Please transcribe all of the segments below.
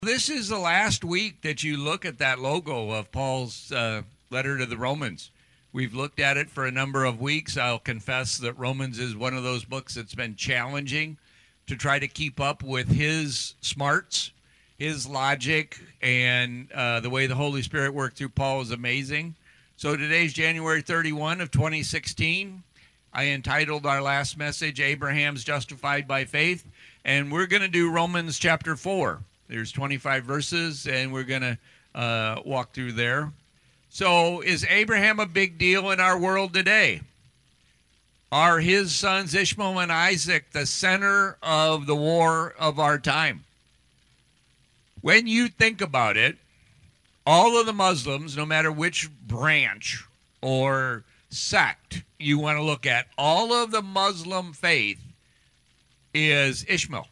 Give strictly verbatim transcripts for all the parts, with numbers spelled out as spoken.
This is the last week that you look at that logo of Paul's uh, letter to the Romans. We've looked at it for a number of weeks. I'll confess that Romans is one of those books that's been challenging to try to keep up with his smarts, his logic, and uh, the way the Holy Spirit worked through Paul is amazing. So today's January thirty-first of twenty sixteen. I entitled our last message, Abraham's Justified by Faith, and we're going to do Romans chapter four. There's twenty-five verses, and we're going to uh, walk through there. So is Abraham a big deal in our world today? Are his sons Ishmael and Isaac the center of the war of our time? When you think about it, all of the Muslims, no matter which branch or sect you want to look at, all of the Muslim faith is Ishmael.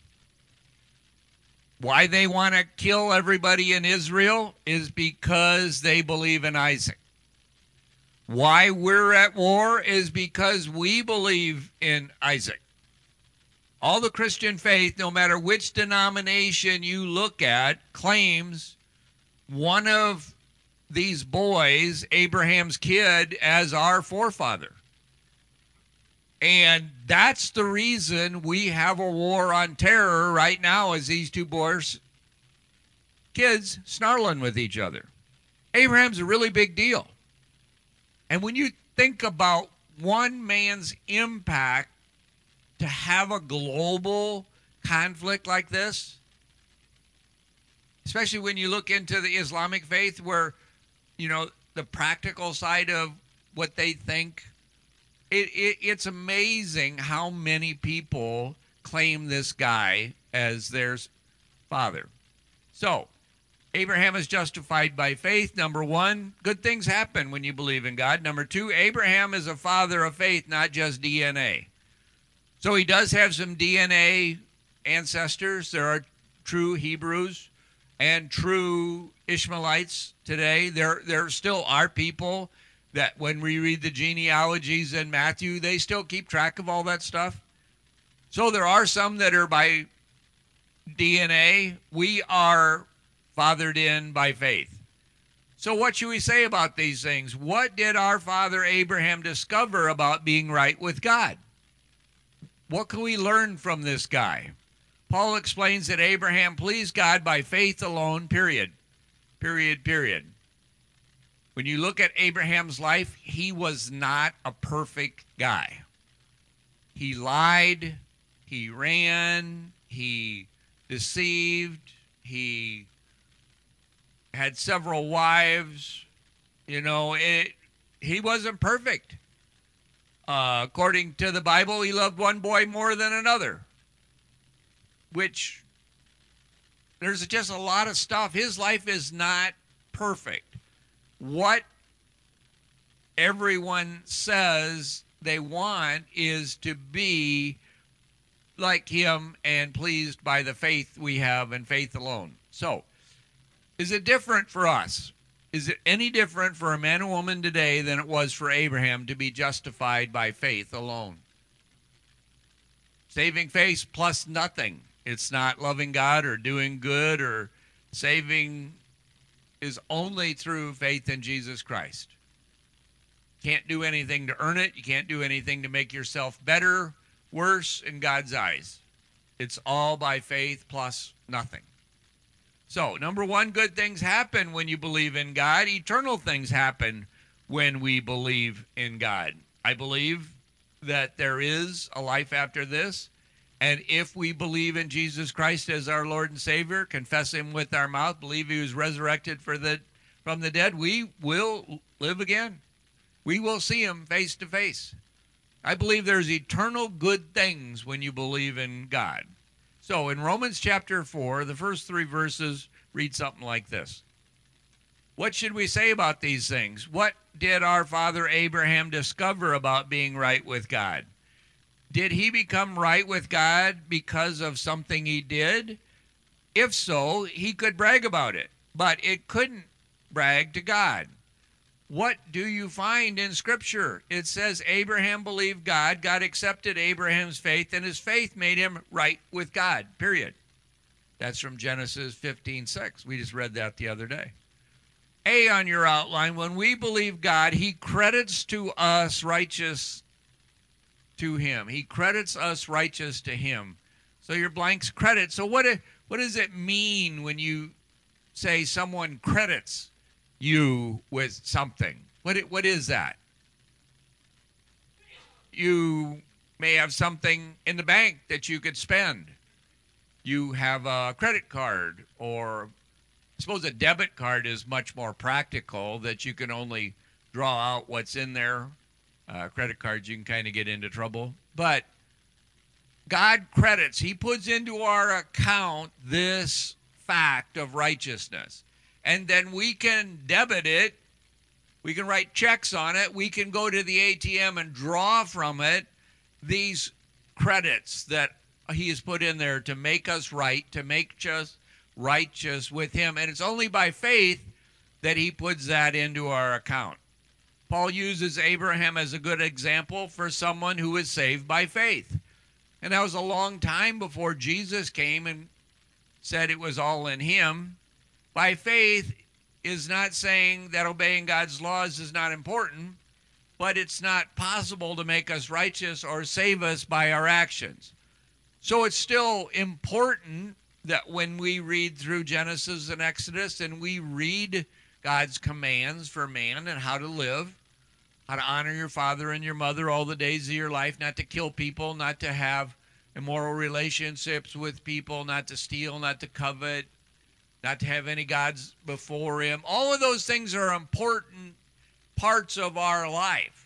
Why they want to kill everybody in Israel is because they believe in Isaac. Why we're at war is because we believe in Isaac. All the Christian faith, no matter which denomination you look at, claims one of these boys, Abraham's kid, as our forefather. And that's the reason we have a war on terror right now, is these two boys, kids, snarling with each other. Abraham's a really big deal. And when you think about one man's impact to have a global conflict like this, especially when you look into the Islamic faith where, you know, the practical side of what they think, It, it, it's amazing how many people claim this guy as their father. So, Abraham is justified by faith. Number one, good things happen when you believe in God. Number two, Abraham is a father of faith, not just D N A. So he does have some D N A ancestors. There are true Hebrews and true Ishmaelites today. There, there still are people that when we read the genealogies in Matthew, they still keep track of all that stuff. So there are some that are by D N A. We are fathered in by faith. So what should we say about these things? What did our father Abraham discover about being right with God? What can we learn from this guy? Paul explains that Abraham pleased God by faith alone, period. Period, period. When you look at Abraham's life, he was not a perfect guy. He lied, he ran, he deceived, he had several wives. You know, it, he wasn't perfect. Uh, according to the Bible, he loved one boy more than another, which there's just a lot of stuff. His life is not perfect. What everyone says they want is to be like him and pleased by the faith we have and faith alone. So, is it different for us? Is it any different for a man and woman today than it was for Abraham to be justified by faith alone? Saving faith plus nothing. It's not loving God or doing good or saving is only through faith in Jesus Christ. Can't do anything to earn it. You can't do anything to make yourself better, worse in God's eyes. It's all by faith plus nothing. So, number one, good things happen when you believe in God. Eternal things happen when we believe in God. I believe that there is a life after this. And if we believe in Jesus Christ as our Lord and Savior, confess him with our mouth, believe he was resurrected for the, from the dead, we will live again. We will see him face to face. I believe there's eternal good things when you believe in God. So in Romans chapter four, the first three verses read something like this. What should we say about these things? What did our father Abraham discover about being right with God? Did he become right with God because of something he did? If so, he could brag about it, but it couldn't brag to God. What do you find in Scripture? It says Abraham believed God, God accepted Abraham's faith, and his faith made him right with God, period. That's from Genesis fifteen six. We just read that the other day. A on your outline, when we believe God, he credits to us righteous to him. He credits us righteous to him. So your blanks credit. So what, what does it mean when you say someone credits you with something? What, what is that? You may have something in the bank that you could spend. You have a credit card, or I suppose a debit card is much more practical, that you can only draw out what's in there. Uh, credit cards, you can kind of get into trouble. But God credits. He puts into our account this fact of righteousness. And then we can debit it. We can write checks on it. We can go to the A T M and draw from it these credits that he has put in there to make us right, to make us righteous with him. And it's only by faith that he puts that into our account. Paul uses Abraham as a good example for someone who is saved by faith. And that was a long time before Jesus came and said it was all in him. By faith is not saying that obeying God's laws is not important, but it's not possible to make us righteous or save us by our actions. So it's still important that when we read through Genesis and Exodus and we read God's commands for man and how to live, how to honor your father and your mother all the days of your life, not to kill people, not to have immoral relationships with people, not to steal, not to covet, not to have any gods before him. All of those things are important parts of our life.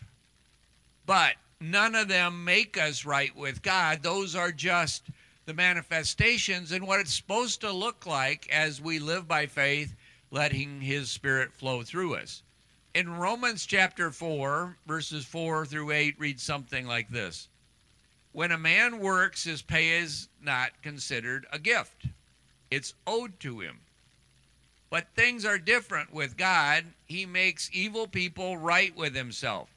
But none of them make us right with God. Those are just the manifestations and what it's supposed to look like as we live by faith, letting his Spirit flow through us. In Romans chapter four, verses four through eight, reads something like this. When a man works, his pay is not considered a gift. It's owed to him. But things are different with God. He makes evil people right with himself.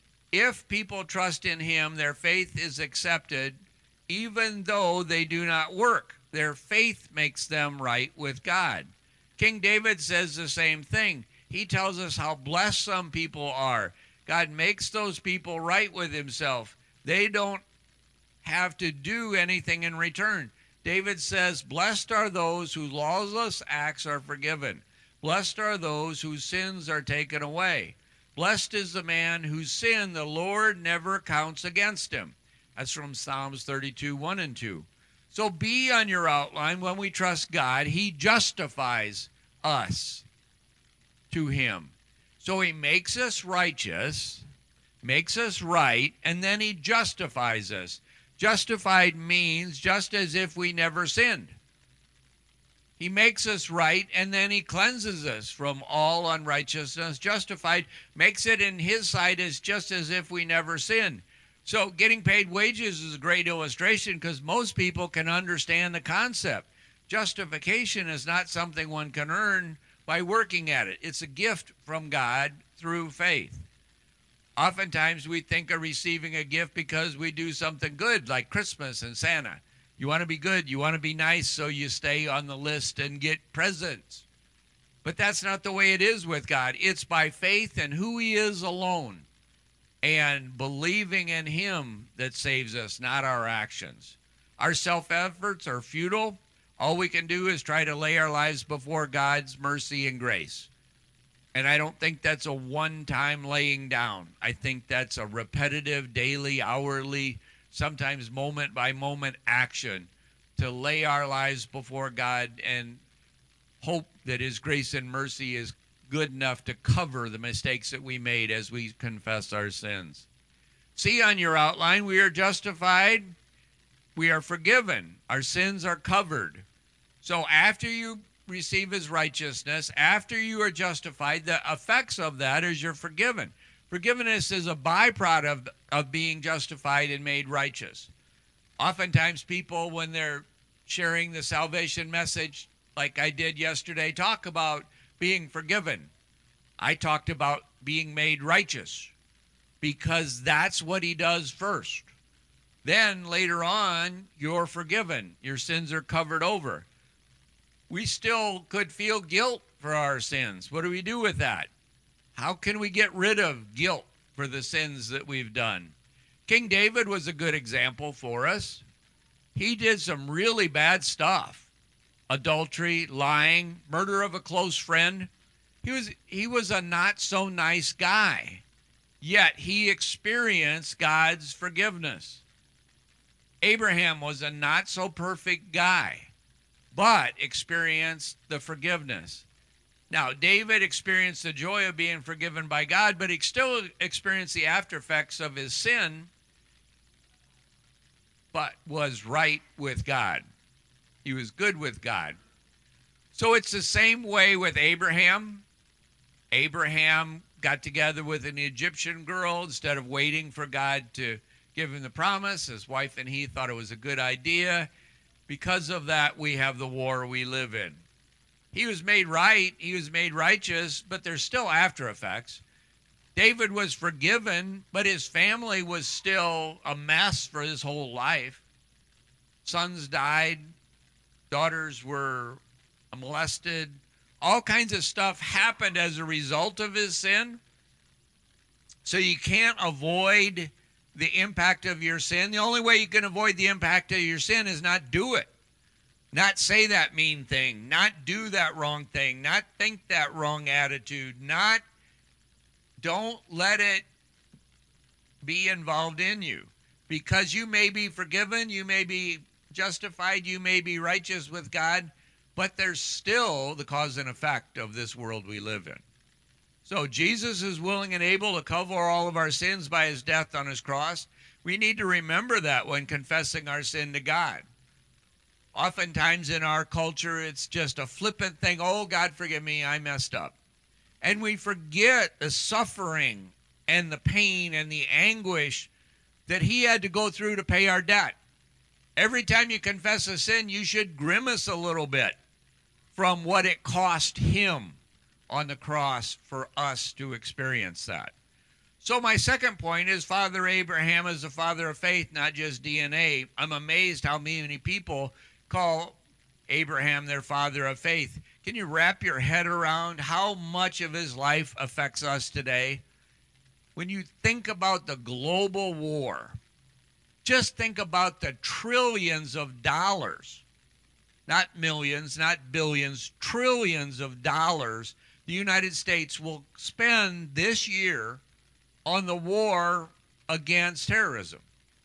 If people trust in him, their faith is accepted, even though they do not work. Their faith makes them right with God. King David says the same thing. He tells us how blessed some people are. God makes those people right with himself. They don't have to do anything in return. David says, blessed are those whose lawless acts are forgiven. Blessed are those whose sins are taken away. Blessed is the man whose sin the Lord never counts against him. That's from Psalms thirty-two, one and two. So be on your outline, when we trust God, he justifies us to him. So he makes us righteous, makes us right, and then he justifies us. Justified means just as if we never sinned. He makes us right, and then he cleanses us from all unrighteousness. Justified makes it in his sight as just as if we never sinned. So getting paid wages is a great illustration because most people can understand the concept. Justification is not something one can earn by working at it. It's a gift from God through faith. Oftentimes we think of receiving a gift because we do something good, like Christmas and Santa. You want to be good, you want to be nice, so you stay on the list and get presents. But that's not the way it is with God. It's by faith in who he is alone and believing in him that saves us, not our actions. Our self-efforts are futile. All we can do is try to lay our lives before God's mercy and grace. And I don't think that's a one-time laying down. I think that's a repetitive, daily, hourly, sometimes moment-by-moment action to lay our lives before God and hope that his grace and mercy is good enough to cover the mistakes that we made as we confess our sins. See on your outline, we are justified, we are forgiven, our sins are covered. So after you receive his righteousness, after you are justified, the effects of that is you're forgiven. Forgiveness is a byproduct of, of being justified and made righteous. Oftentimes people, when they're sharing the salvation message, like I did yesterday, talk about being forgiven. I talked about being made righteous because that's what he does first. Then later on, you're forgiven. Your sins are covered over. we still could feel guilt for our sins. What do we do with that? How can we get rid of guilt for the sins that we've done? King David was a good example for us. He did some really bad stuff. Adultery, lying, murder of a close friend. He was he was a not so nice guy. Yet he experienced God's forgiveness. Abraham was a not so perfect guy, but experienced the forgiveness. Now, David experienced the joy of being forgiven by God, but he still experienced the after effects of his sin, but was right with God. He was good with God. So it's the same way with Abraham. Abraham got together with an Egyptian girl instead of waiting for God to give him the promise. His wife and he thought it was a good idea. Because of that, we have the war we live in. He was made right, he was made righteous, but there's still after effects. David was forgiven, but his family was still a mess for his whole life. Sons died, daughters were molested. All kinds of stuff happened as a result of his sin. So you can't avoid the impact of your sin. The only way you can avoid the impact of your sin is not do it. Not say that mean thing, not do that wrong thing, not think that wrong attitude, not, don't let it be involved in you. Because you may be forgiven, you may be justified, you may be righteous with God, but there's still the cause and effect of this world we live in. So Jesus is willing and able to cover all of our sins by his death on his cross. We need to remember that when confessing our sin to God. Oftentimes in our culture, it's just a flippant thing. Oh, God, forgive me, I messed up. And we forget the suffering and the pain and the anguish that he had to go through to pay our debt. Every time you confess a sin, you should grimace a little bit from what it cost him on the cross for us to experience that. So my second point is Father Abraham is the father of faith, not just D N A. I'm amazed how many people call Abraham their father of faith. Can you wrap your head around how much of his life affects us today? When you think about the global war, just think about the trillions of dollars, not millions, not billions, trillions of dollars the United States will spend this year on the war against terrorism.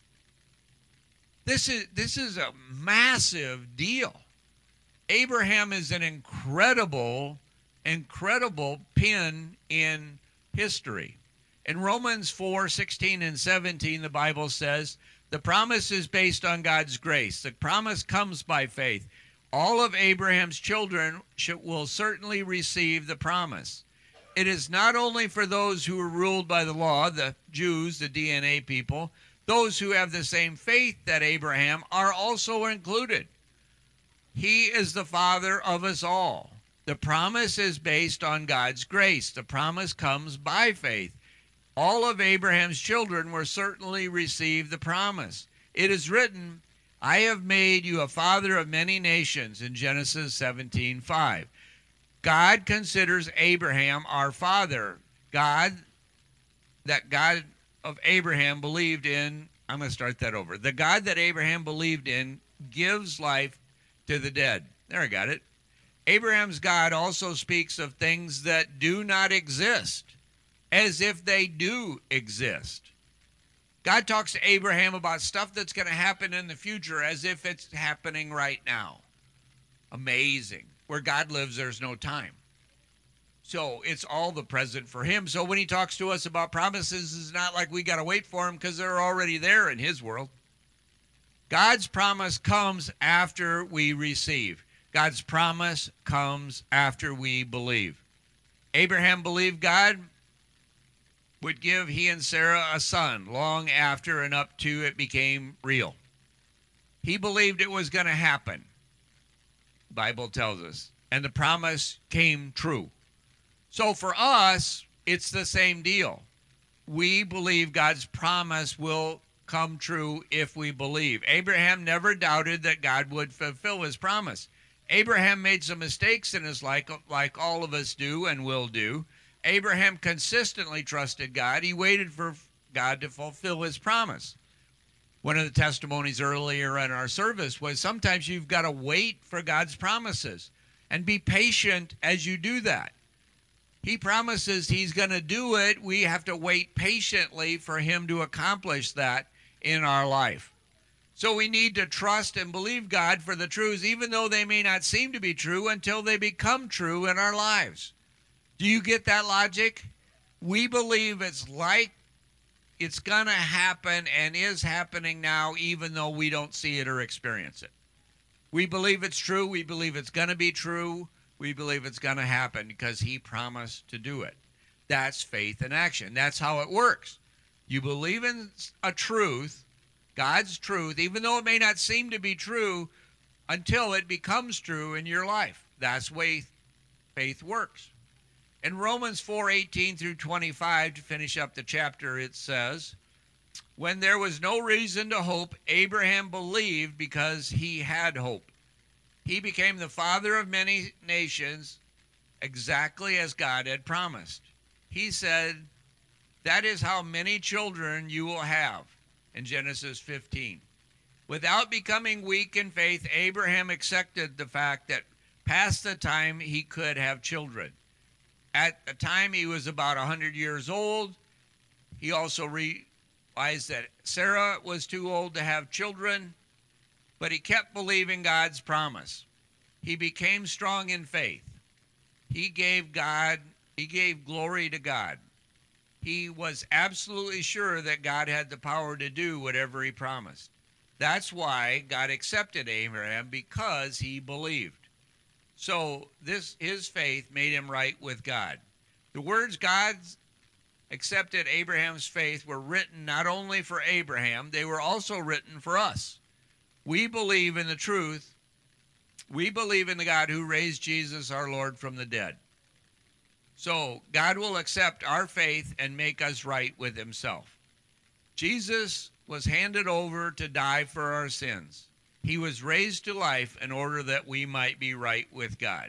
This is this is a massive deal. Abraham is an incredible, incredible pin in history. In Romans four, sixteen and seventeen, the Bible says, the promise is based on God's grace. The promise comes by faith. All of Abraham's children should, will certainly receive the promise. It is not only for those who are ruled by the law, the Jews, the D N A people. Those who have the same faith that Abraham are also included. He is the father of us all. The promise is based on God's grace. The promise comes by faith. All of Abraham's children will certainly receive the promise. It is written, I have made you a father of many nations in Genesis seventeen five. God considers Abraham our father. God, that God of Abraham believed in, I'm going to start that over. The God that Abraham believed in gives life to the dead. There, I got it. Abraham's God also speaks of things that do not exist as if they do exist. God talks to Abraham about stuff that's going to happen in the future as if it's happening right now. Amazing. Where God lives, there's no time. So it's all the present for him. So when he talks to us about promises, it's not like we got to wait for them because they're already there in his world. God's promise comes after we receive. God's promise comes after we believe. Abraham believed God would give he and Sarah a son long after and up to it became real. He believed it was going to happen, the Bible tells us, and the promise came true. So for us, it's the same deal. We believe God's promise will come true if we believe. Abraham never doubted that God would fulfill his promise. Abraham made some mistakes in his life, like all of us do and will do. Abraham consistently trusted God. He waited for God to fulfill his promise. One of the testimonies earlier in our service was sometimes you've got to wait for God's promises and be patient as you do that. He promises he's going to do it. We have to wait patiently for him to accomplish that in our life. So we need to trust and believe God for the truths, even though they may not seem to be true, until they become true in our lives. Do you get that logic? We believe it's like it's going to happen and is happening now, even though we don't see it or experience it. We believe it's true. We believe it's going to be true. We believe it's going to happen because he promised to do it. That's faith in action. That's how it works. You believe in a truth, God's truth, even though it may not seem to be true, until it becomes true in your life. That's the way faith works. In Romans four eighteen through twenty-five, to finish up the chapter, it says, when there was no reason to hope, Abraham believed because he had hope. He became the father of many nations, exactly as God had promised. He said, that is how many children you will have, in Genesis fifteen. Without becoming weak in faith, Abraham accepted the fact that past the time he could have children. At the time he was about one hundred years old, he also realized that Sarah was too old to have children, but he kept believing God's promise. He became strong in faith. He gave God, he gave glory to God. He was absolutely sure that God had the power to do whatever he promised. That's why God accepted Abraham, because he believed. So this his faith made him right with God. The words God accepted Abraham's faith were written not only for Abraham, they were also written for us. We believe in the truth. We believe in the God who raised Jesus our Lord from the dead. So God will accept our faith and make us right with himself. Jesus was handed over to die for our sins. He was raised to life in order that we might be right with God.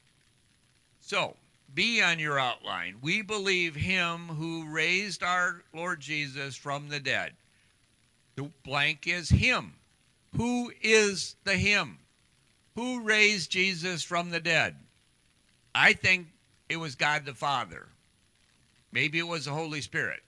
So, be on your outline. We believe him who raised our Lord Jesus from the dead. The blank is him. Who is the him? Who raised Jesus from the dead? I think it was God the Father. Maybe it was the Holy Spirit.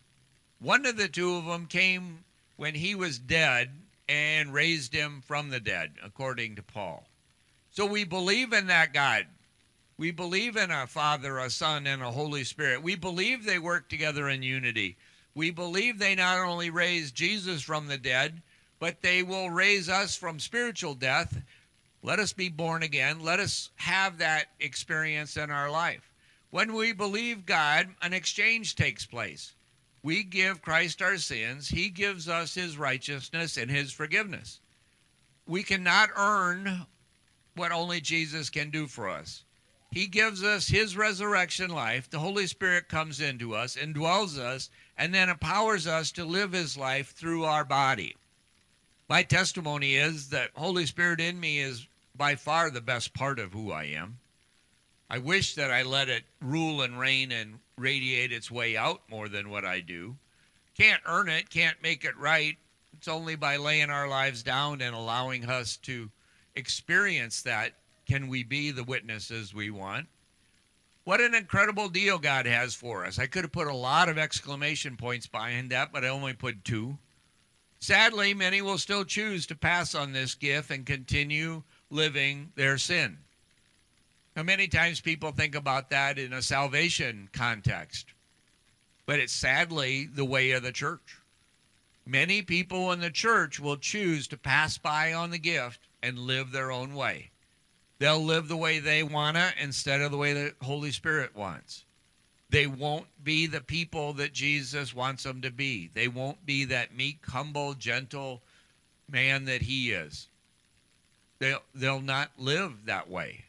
One of the two of them came when he was dead and raised him from the dead, according to Paul. So we believe in that God. We believe in a Father, a Son, and a Holy Spirit. We believe they work together in unity. We believe they not only raised Jesus from the dead, but they will raise us from spiritual death. Let us be born again. Let us have that experience in our life. When we believe God, an exchange takes place. We give Christ our sins. He gives us his righteousness and his forgiveness. We cannot earn what only Jesus can do for us. He gives us his resurrection life. The Holy Spirit comes into us, indwells us, and then empowers us to live his life through our body. My testimony is that Holy Spirit in me is by far the best part of who I am. I wish that I let it rule and reign and radiate its way out more than what I do. Can't earn it, can't make it right. It's only by laying our lives down and allowing us to experience that can we be the witnesses we want. What an incredible deal God has for us. I could have put a lot of exclamation points behind that, but I only put two. Sadly, many will still choose to pass on this gift and continue living their sin. Now, many times people think about that in a salvation context, but it's sadly the way of the church. Many people in the church will choose to pass by on the gift and live their own way. They'll live the way they want to instead of the way the Holy Spirit wants. They won't be the people that Jesus wants them to be. They won't be that meek, humble, gentle man that he is. They'll, they'll not live that way.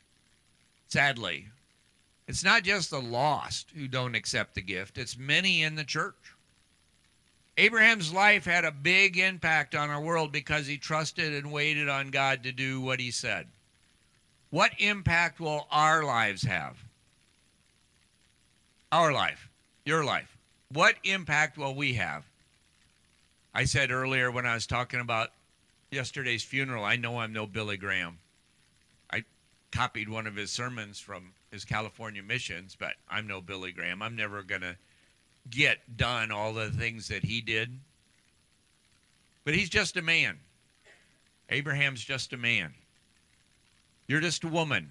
Sadly, it's not just the lost who don't accept the gift. It's many in the church. Abraham's life had a big impact on our world because he trusted and waited on God to do what he said. What impact will our lives have? Our life, your life. What impact will we have? I said earlier when I was talking about yesterday's funeral, I know I'm no Billy Graham. I copied one of his sermons from his California missions, but I'm no Billy Graham. I'm never going to get done all the things that he did. But he's just a man. Abraham's just a man. You're just a woman.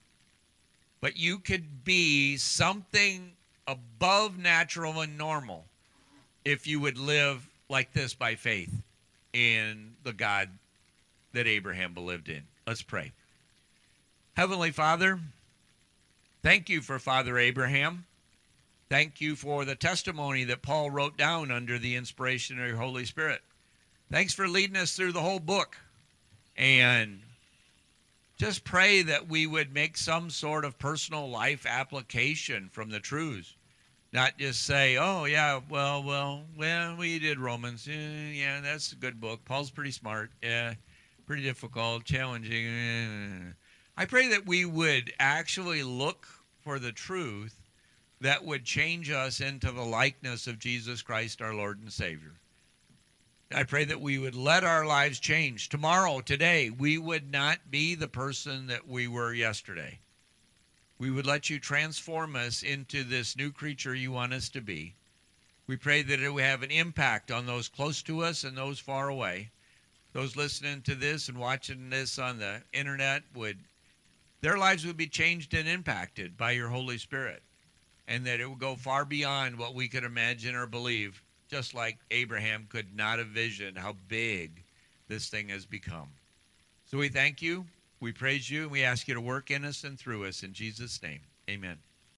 But you could be something above natural and normal if you would live like this by faith in the God that Abraham believed in. Let's pray. Heavenly Father, thank you for Father Abraham. Thank you for the testimony that Paul wrote down under the inspiration of your Holy Spirit. Thanks for leading us through the whole book. And just pray that we would make some sort of personal life application from the truths. Not just say, oh, yeah, well, well, well, we did Romans. Eh, yeah, that's a good book. Paul's pretty smart. Yeah, pretty difficult, challenging. Eh. I pray that we would actually look for the truth that would change us into the likeness of Jesus Christ, our Lord and Savior. I pray that we would let our lives change. Tomorrow, today, we would not be the person that we were yesterday. We would let you transform us into this new creature you want us to be. We pray that it would have an impact on those close to us and those far away. Those listening to this and watching this on the internet, would their lives would be changed and impacted by your Holy Spirit, and that it would go far beyond what we could imagine or believe, just like Abraham could not have visioned how big this thing has become. So we thank you, we praise you, and we ask you to work in us and through us. In Jesus' name, amen.